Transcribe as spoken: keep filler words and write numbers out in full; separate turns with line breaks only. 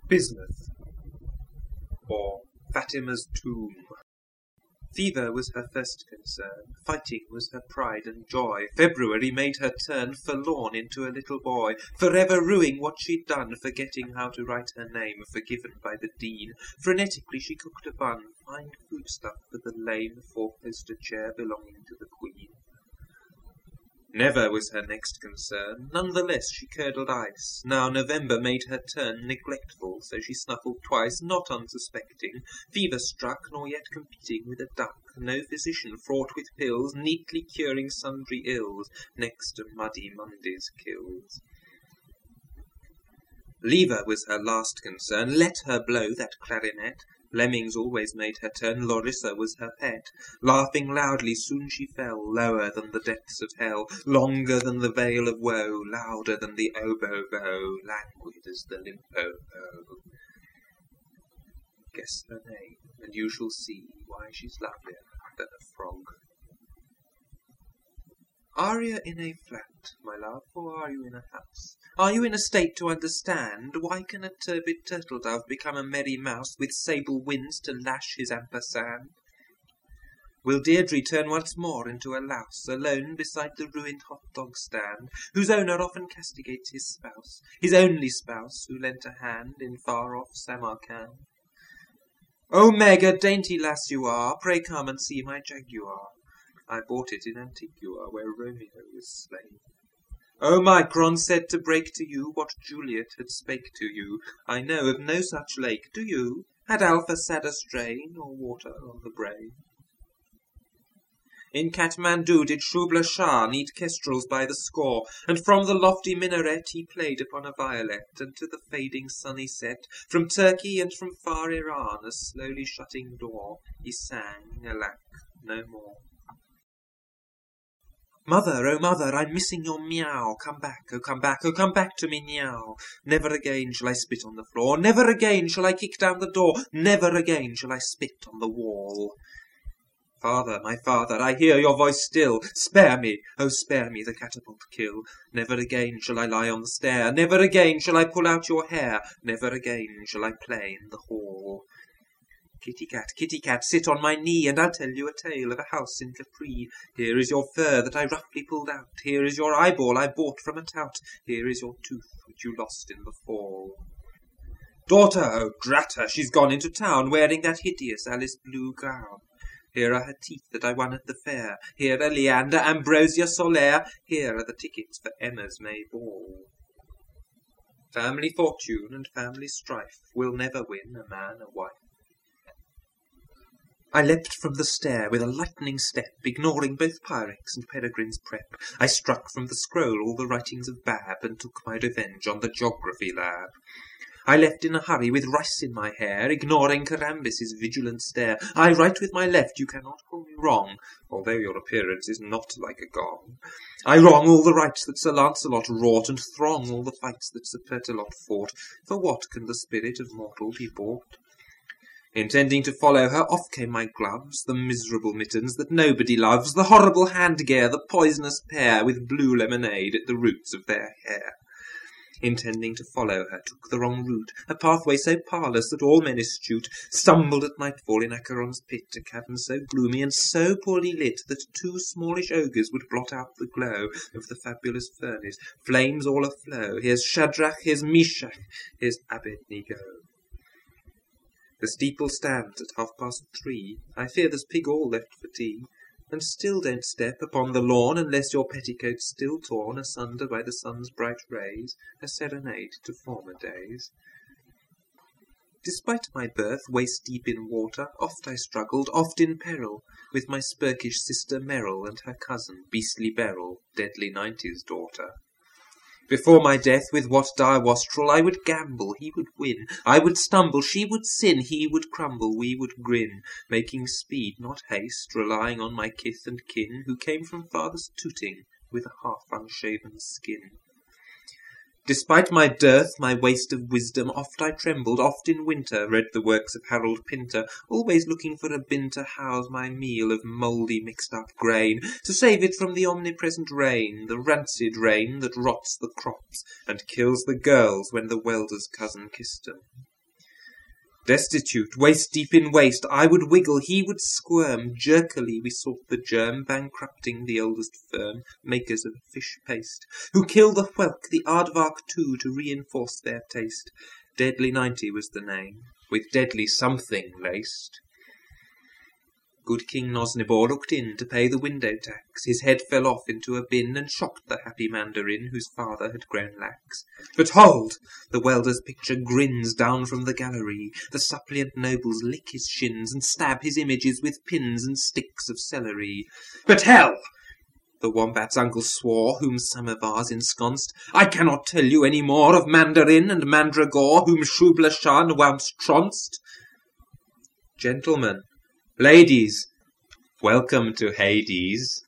Bismuth, or Fatima's tomb. Fever was her first concern, fighting was her pride and joy. February made her turn forlorn into a little boy, forever rueing what she'd done, forgetting how to write her name, forgiven by the dean. Frenetically she cooked a bun, fine foodstuff for the lame four-poster chair belonging to the queen. Never was her next concern, none the less she curdled ice. Now November made her turn neglectful, so she snuffled twice, not unsuspecting, fever struck, nor yet competing with a duck, no physician fraught with pills, neatly curing sundry ills, next to muddy Monday's kills. Lever was her last concern, let her blow that clarinet. Lemmings always made her turn, Lorissa was her pet. Laughing loudly, soon she fell, lower than the depths of hell, longer than the veil of woe, louder than the oboe bow, languid as the limpo-po. Guess her name, and you shall see why she's lovelier than a frog. Are you in a flat, my love, or are you in a house? Are you in a state to understand why can a turbid turtle-dove become a merry mouse with sable winds to lash his ampersand? Will Deirdre turn once more into a louse, alone beside the ruined hot-dog stand, whose owner often castigates his spouse, his only spouse, who lent a hand in far-off Samarkand? "Oh, Meg, a dainty lass you are, pray come and see my jaguar. I bought it in Antigua, where Romeo was slain. O Micron said to break to you what Juliet had spake to you. I know of no such lake, do you? Had Alpha sadder strain, or water on the brain? In Kathmandu did Shubla Shah need kestrels by the score, and from the lofty minaret he played upon a violet, and to the fading sunny set, from Turkey and from far Iran, a slowly shutting door, he sang, alack, no more. Mother, oh mother, I'm missing your meow. Come back, oh come back, oh come back to me meow. Never again shall I spit on the floor, never again shall I kick down the door, never again shall I spit on the wall. Father, my father, I hear your voice still. Spare me, oh spare me the catapult kill. Never again shall I lie on the stair, never again shall I pull out your hair, never again shall I play in the hall. Kitty cat, kitty cat, sit on my knee, and I'll tell you a tale of a house in Capri. Here is your fur that I roughly pulled out, here is your eyeball I bought from a tout, here is your tooth which you lost in the fall. Daughter, oh drat her, she's gone into town, wearing that hideous Alice blue gown. Here are her teeth that I won at the fair, here are Leander, Ambrosia, Solaire, here are the tickets for Emma's May ball. Family fortune and family strife will never win a man a wife. I leapt from the stair with a lightning step, ignoring both Pyrex and Peregrine's prep. I struck from the scroll all the writings of Bab, and took my revenge on the geography lab. I left in a hurry with rice in my hair, ignoring Carambis's vigilant stare. I write with my left, you cannot call me wrong, although your appearance is not like a gong. I wrong all the rights that Sir Lancelot wrought, and throng all the fights that Sir Pertolot fought. For what can the spirit of mortal be bought? Intending to follow her, off came my gloves, the miserable mittens that nobody loves, the horrible hand-gear, the poisonous pair, with blue lemonade at the roots of their hair. Intending to follow her, took the wrong route, a pathway so parlous that all men astute stumbled at nightfall in Acheron's pit, a cavern so gloomy and so poorly lit that two smallish ogres would blot out the glow of the fabulous furnace, flames all aflow. Here's Shadrach, here's Meshach, here's Abednego. The steeple stands at half-past three. I fear there's pig all left for tea. And still don't step upon the lawn unless your petticoat's still torn asunder by the sun's bright rays, a serenade to former days. Despite my birth waist-deep in water, oft I struggled, oft in peril, with my spurkish sister Merrill and her cousin, beastly Beryl, deadly Ninety's daughter. Before my death, with what dire wastrel I would gamble, he would win. I would stumble, she would sin, he would crumble, we would grin, making speed, not haste, relying on my kith and kin, who came from farthest Tooting, with a half-unshaven skin. Despite my dearth, my waste of wisdom, oft I trembled, oft in winter read the works of Harold Pinter, always looking for a bin to house my meal of mouldy mixed-up grain, to save it from the omnipresent rain, the rancid rain that rots the crops and kills the girls when the welder's cousin kissed 'em. Destitute, waist-deep in waste, I would wiggle, he would squirm. Jerkily we sought the germ, bankrupting the oldest firm, makers of fish paste, who kill the whelk, the aardvark too, to reinforce their taste. Deadly ninety was the name, with deadly something laced. Good King Nosnibor looked in to pay the window tax. His head fell off into a bin, and shocked the happy mandarin, whose father had grown lax. But hold! The welder's picture grins down from the gallery. The suppliant nobles lick his shins, and stab his images with pins and sticks of celery. But hell! The wombat's uncle swore, whom Samovars ensconced, I cannot tell you any more of mandarin and mandragore, whom Shubla Shan once trounced. Gentlemen, ladies, welcome to Hades.